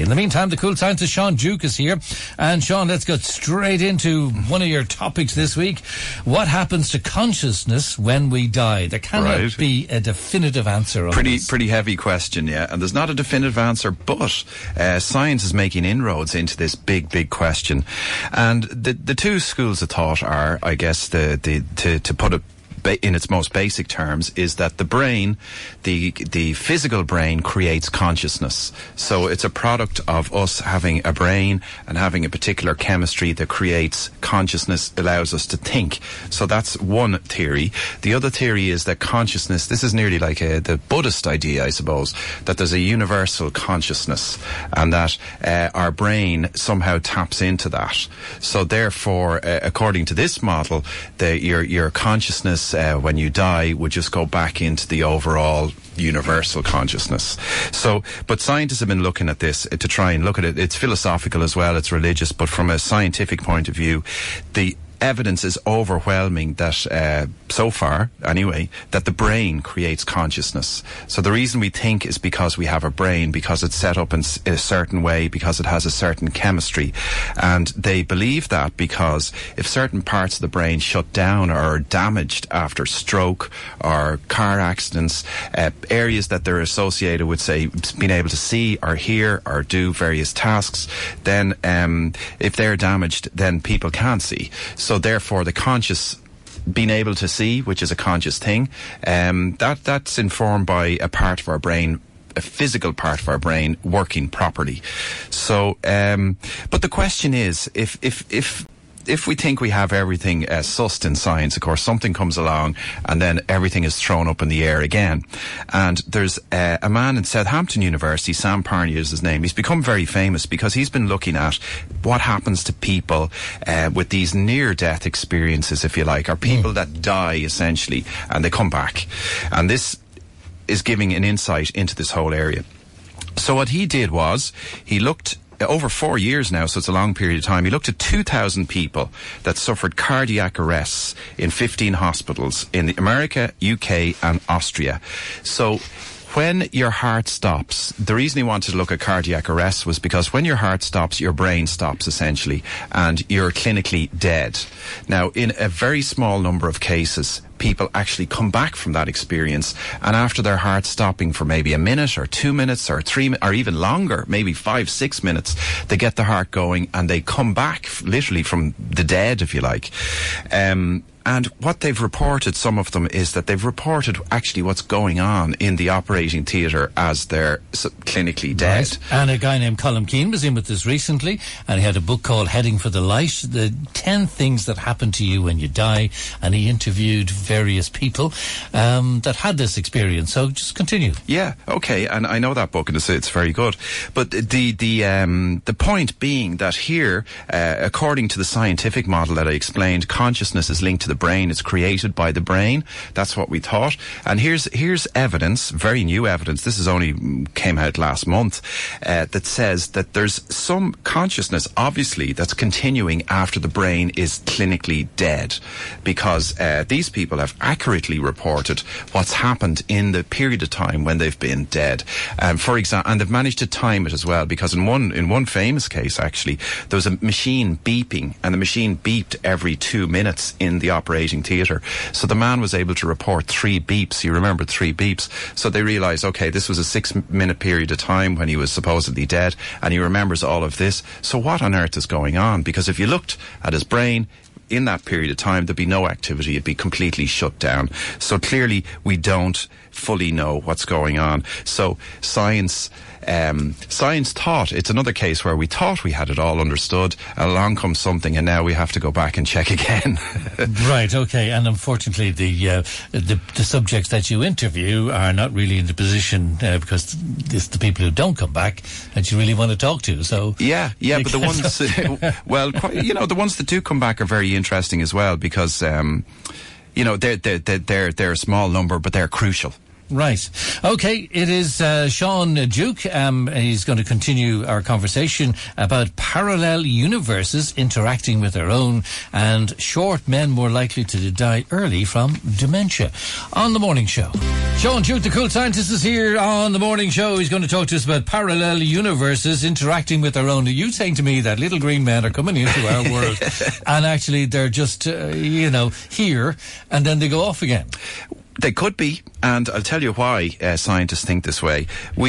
the meantime, the cool scientist Sean Duke is here. And Sean, let's get straight into one of your topics this week. What happens to consciousness when we die? There cannot be a definitive answer on this. Pretty heavy question, yeah. And there's not a definitive answer, but science is making inroads into this big question. And the two schools of thought are, I guess, to put it in its most basic terms, is that the brain, the physical brain, creates consciousness. So it's a product of us having a brain and having a particular chemistry that creates consciousness, allows us to think. So that's one theory. The other theory is that consciousness, this is nearly like the Buddhist idea, I suppose, that there's a universal consciousness and that our brain somehow taps into that. So therefore, according to this model, your consciousness when you die would just go back into the overall universal consciousness. So, but scientists have been looking at this to try and look at it. It's philosophical as well, it's religious, but from a scientific point of view, the evidence is overwhelming that, so far anyway, that the brain creates consciousness. So the reason we think is because we have a brain, because it's set up in a certain way, because it has a certain chemistry. And they believe that because if certain parts of the brain shut down or are damaged after stroke or car accidents, areas that they're associated with, say, being able to see or hear or do various tasks, then if they're damaged, then people can't see. So therefore, the conscious being able to see, which is a conscious thing, that's informed by a part of our brain, a physical part of our brain working properly. So, but the question is, if we think we have everything sussed in science, of course, something comes along and then everything is thrown up in the air again. And there's a man in Southampton University, Sam Parney is his name. He's become very famous because he's been looking at what happens to people with these near-death experiences, if you like, or people that die, essentially, and they come back. And this is giving an insight into this whole area. So what he did was, he looked over 4 years now, so it's a long period of time. He looked at 2,000 people that suffered cardiac arrests in 15 hospitals in America, UK and Austria. So when your heart stops, the reason he wanted to look at cardiac arrest was because when your heart stops, your brain stops, essentially, and you're clinically dead. Now, in a very small number of cases, people actually come back from that experience, and after their heart stopping for maybe a minute or 2 minutes or 3 or even longer, maybe 5-6 minutes, they get the heart going and they come back literally from the dead, if you like. And what they've reported, some of them, is that they've reported actually what's going on in the operating theatre as they're clinically dead. Right. And a guy named Colm Keane was in with us recently, and he had a book called Heading for the Light, the 10 things that happen to you when you die, and he interviewed various people that had this experience. So just continue. Yeah, okay, and I know that book, and it's very good. But the point being that here, according to the scientific model that I explained, consciousness is linked to the brain. It's created by the brain. That's what we thought. And here's evidence, very new evidence. This is only came out last month, that says that there's some consciousness, obviously, that's continuing after the brain is clinically dead, because these people have accurately reported what's happened in the period of time when they've been dead. For example, and they've managed to time it as well, because in one famous case, actually, there was a machine beeping, and the machine beeped every 2 minutes in the operating theatre. So the man was able to report 3 beeps. He remembered 3 beeps. So they realised, okay, this was a 6-minute period of time when he was supposedly dead, and he remembers all of this. So what on earth is going on? Because if you looked at his brain, in that period of time, there'd be no activity. It'd be completely shut down. So clearly, we don't fully know what's going on. So science thought, it's another case where we thought we had it all understood, and along comes something, and now we have to go back and check again. Right, okay. And unfortunately, the subjects that you interview are not really in the position, because it's the people who don't come back that you really want to talk to. So yeah, but the ones, well, the ones that do come back are very interesting as well, because they're a small number, but they're crucial. Right. Okay, it is Sean Duke. He's going to continue our conversation about parallel universes interacting with our own and short men more likely to die early from dementia on The Morning Show. Sean Duke, the cool scientist, is here on The Morning Show. He's going to talk to us about parallel universes interacting with our own. Are you saying to me that little green men are coming into our world and actually they're just, here and then they go off again? They could be, and I'll tell you why scientists think this way.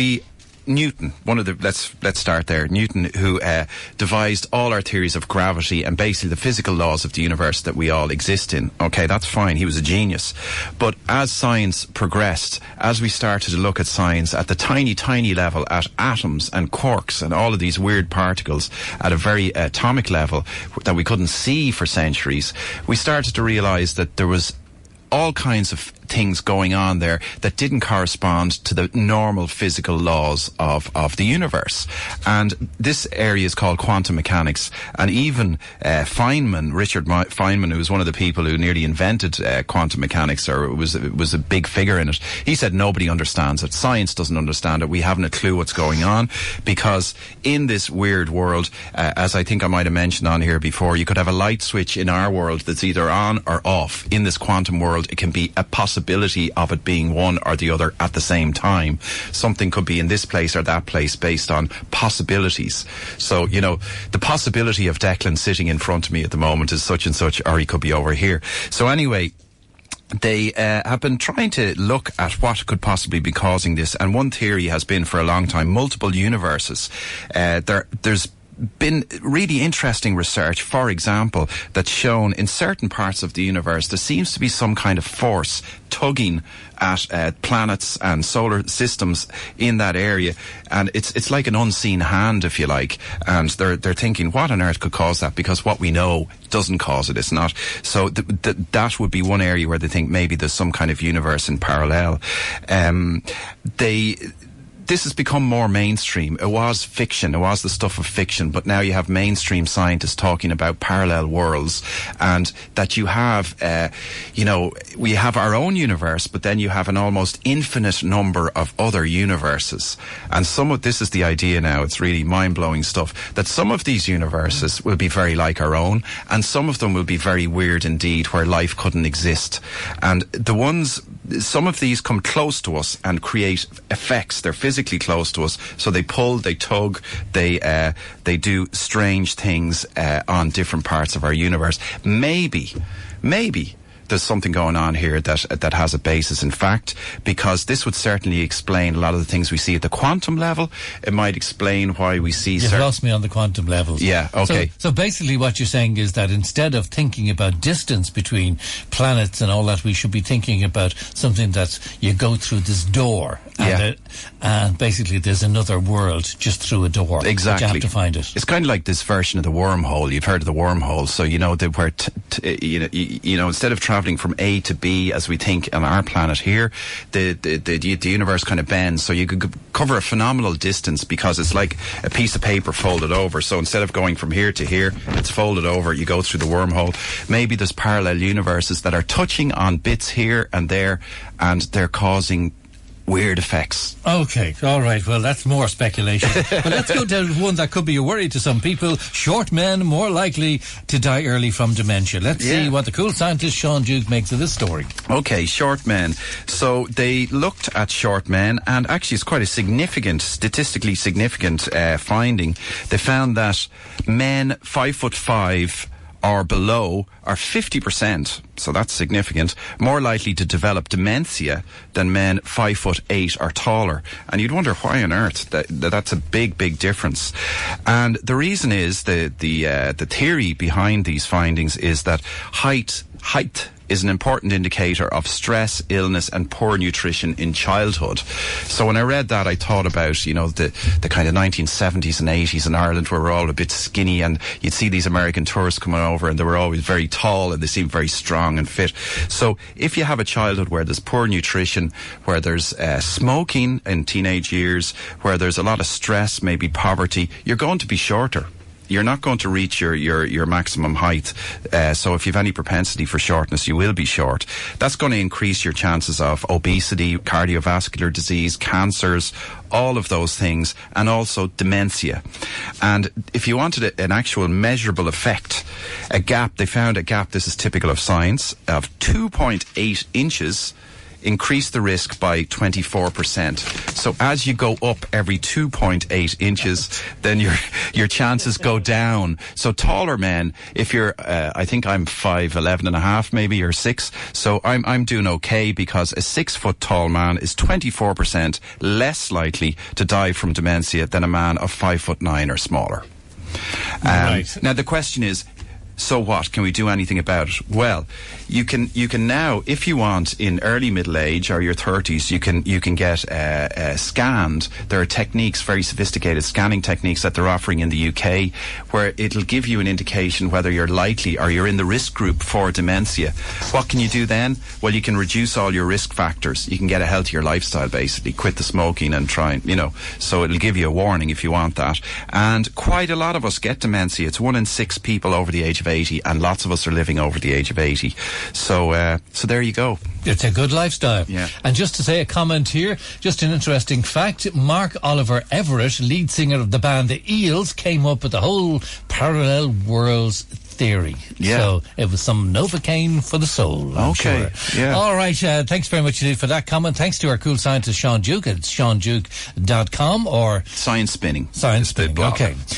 Newton, let's start there. Newton, who devised all our theories of gravity and basically the physical laws of the universe that we all exist in. Okay, that's fine. He was a genius. But as science progressed, as we started to look at science at the tiny, tiny level, at atoms and quarks and all of these weird particles at a very atomic level that we couldn't see for centuries, we started to realize that there was all kinds of things going on there that didn't correspond to the normal physical laws of the universe. And this area is called quantum mechanics. And even Feynman, Richard Feynman, who was one of the people who nearly invented quantum mechanics, or was a big figure in it, he said nobody understands it. Science doesn't understand it. We haven't a clue what's going on, because in this weird world, as I think I might have mentioned on here before, you could have a light switch in our world that's either on or off. In this quantum world, it can be a possibility of it being one or the other at the same time. Something could be in this place or that place based on possibilities. So, the possibility of Declan sitting in front of me at the moment is such and such, or he could be over here. So anyway, they have been trying to look at what could possibly be causing this, and one theory has been for a long time multiple universes. There's been really interesting research, for example, that's shown in certain parts of the universe there seems to be some kind of force tugging at planets and solar systems in that area, and it's like an unseen hand, if you like, and they're thinking what on earth could cause that, because what we know doesn't cause it. It's not. So that would be one area where they think maybe there's some kind of universe in parallel. This has become more mainstream. It was fiction. It was the stuff of fiction. But now you have mainstream scientists talking about parallel worlds, and that you have, we have our own universe, but then you have an almost infinite number of other universes. And this is the idea now. It's really mind-blowing stuff, that some of these universes will be very like our own, and some of them will be very weird indeed, where life couldn't exist. And some of these come close to us and create effects. They're physically close to us, so they pull, they tug, they do strange things on different parts of our universe. Maybe there's something going on here that has a basis in fact, because this would certainly explain a lot of the things we see at the quantum level. It might explain why we see... You've lost me on the quantum levels. Yeah, okay. So basically what you're saying is that instead of thinking about distance between planets and all that, we should be thinking about something that you go through this door, and basically there's another world just through a door. Exactly. You have to find it. It's kind of like this version of the wormhole. You've heard of the wormhole. So where instead of traveling from A to B as we think on our planet here, the universe kind of bends, so you could cover a phenomenal distance, because it's like a piece of paper folded over. So instead of going from here to here, it's folded over. You go through the wormhole. Maybe there's parallel universes that are touching on bits here and there, and they're causing weird effects. Okay, all right. Well, that's more speculation. But let's go to one that could be a worry to some people. Short men more likely to die early from dementia. Let's see what the cool scientist Sean Duke makes of this story. Okay, short men. So they looked at short men, and actually it's quite a statistically significant finding. They found that men 5'5" or below are 50%, so that's significant, more likely to develop dementia than men 5'8" or taller. And you'd wonder why on earth that's a big, big difference. And the reason is the theory behind these findings is that height is an important indicator of stress, illness, and poor nutrition in childhood. So when I read that, I thought about, the kind of 1970s and 80s in Ireland, where we're all a bit skinny, and you'd see these American tourists coming over, and they were always very tall, and they seemed very strong and fit. So if you have a childhood where there's poor nutrition, where there's smoking in teenage years, where there's a lot of stress, maybe poverty, you're going to be shorter. you're not going to reach your maximum height. So if you have any propensity for shortness, you will be short. That's going to increase your chances of obesity, cardiovascular disease, cancers, all of those things, and also dementia. And if you wanted an actual measurable effect, they found a gap, this is typical of science, of 2.8 inches increase the risk by 24%. So as you go up every 2.8 inches, then your chances go down. So taller men, if you're, I think I'm 5'11 and a half, maybe, or 6. So I'm doing okay, because a 6 foot tall man is 24% less likely to die from dementia than a man of 5'9" or smaller. Right. Now the question is, so what? Can we do anything about it? Well, you can now, if you want, in early middle age or your 30s, you can get scanned. There are techniques, very sophisticated scanning techniques that they're offering in the UK, where it'll give you an indication whether you're likely or you're in the risk group for dementia. What can you do then? Well, you can reduce all your risk factors. You can get a healthier lifestyle, basically, quit the smoking and try, so it'll give you a warning if you want that. And quite a lot of us get dementia. It's 1 in 6 people over the age of 80, and lots of us are living over the age of 80. So there you go. It's a good lifestyle. Yeah. And just to say a comment here, just an interesting fact, Mark Oliver Everett, lead singer of the band The Eels, came up with the whole parallel worlds theory. Yeah. So it was some Novocaine for the soul, I'm okay. sure. Yeah. All right. Thanks very much indeed for that comment. Thanks to our cool scientist, Sean Duke. It's seanduke.com or Science Spinning. Science Spinning. blog. Okay.